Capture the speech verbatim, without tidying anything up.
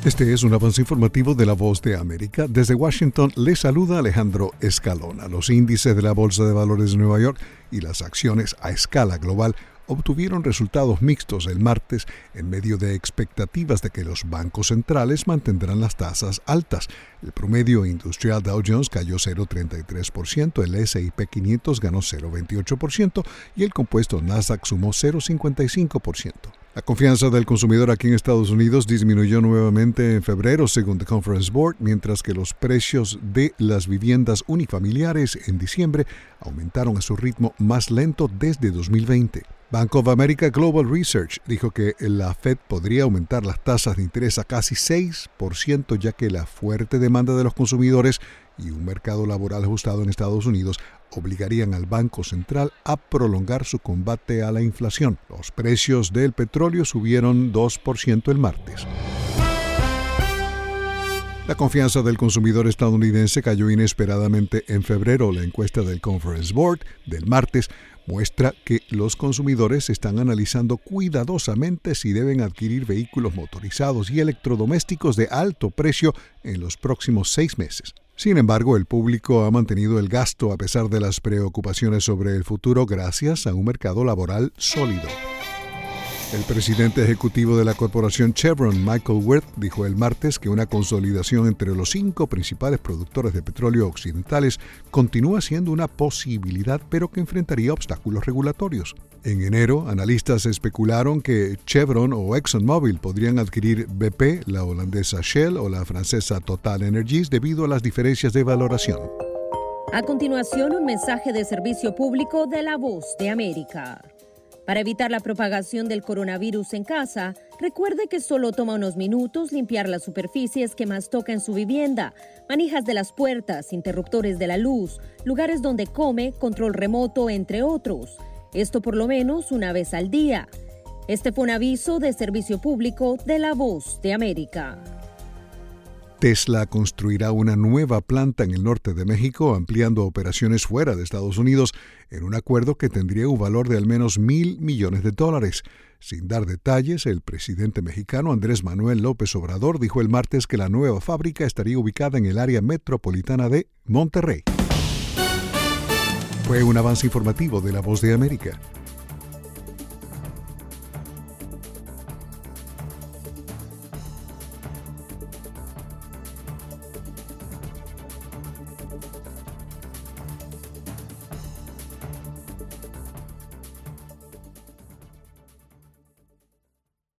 Este es un avance informativo de La Voz de América. Desde Washington le saluda Alejandro Escalona. Los índices de la Bolsa de Valores de Nueva York y las acciones a escala global obtuvieron resultados mixtos el martes en medio de expectativas de que los bancos centrales mantendrán las tasas altas. El promedio industrial Dow Jones cayó cero punto treinta y tres por ciento, el ese y pe quinientos ganó cero punto veintiocho por ciento y el compuesto Nasdaq sumó cero punto cincuenta y cinco por ciento. La confianza del consumidor aquí en Estados Unidos disminuyó nuevamente en febrero, según The Conference Board, mientras que los precios de las viviendas unifamiliares en diciembre aumentaron a su ritmo más lento desde dos mil veinte. Bank of America Global Research dijo que la Fed podría aumentar las tasas de interés a casi seis por ciento, ya que la fuerte demanda de los consumidores y un mercado laboral ajustado en Estados Unidos obligarían al Banco Central a prolongar su combate a la inflación. Los precios del petróleo subieron dos por ciento el martes. La confianza del consumidor estadounidense cayó inesperadamente en febrero. La encuesta del Conference Board del martes muestra que los consumidores están analizando cuidadosamente si deben adquirir vehículos motorizados y electrodomésticos de alto precio en los próximos seis meses. Sin embargo, el público ha mantenido el gasto a pesar de las preocupaciones sobre el futuro gracias a un mercado laboral sólido. El presidente ejecutivo de la corporación Chevron, Michael Wirth, dijo el martes que una consolidación entre los cinco principales productores de petróleo occidentales continúa siendo una posibilidad, pero que enfrentaría obstáculos regulatorios. En enero, analistas especularon que Chevron o ExxonMobil podrían adquirir B P, la holandesa Shell o la francesa Total Energies debido a las diferencias de valoración. A continuación, un mensaje de servicio público de La Voz de América. Para evitar la propagación del coronavirus en casa, recuerde que solo toma unos minutos limpiar las superficies que más toca en su vivienda, manijas de las puertas, interruptores de la luz, lugares donde come, control remoto, entre otros. Esto por lo menos una vez al día. Este fue un aviso de servicio público de La Voz de América. Tesla construirá una nueva planta en el norte de México, ampliando operaciones fuera de Estados Unidos en un acuerdo que tendría un valor de al menos mil millones de dólares. Sin dar detalles, el presidente mexicano Andrés Manuel López Obrador dijo el martes que la nueva fábrica estaría ubicada en el área metropolitana de Monterrey. Fue un avance informativo de La Voz de América.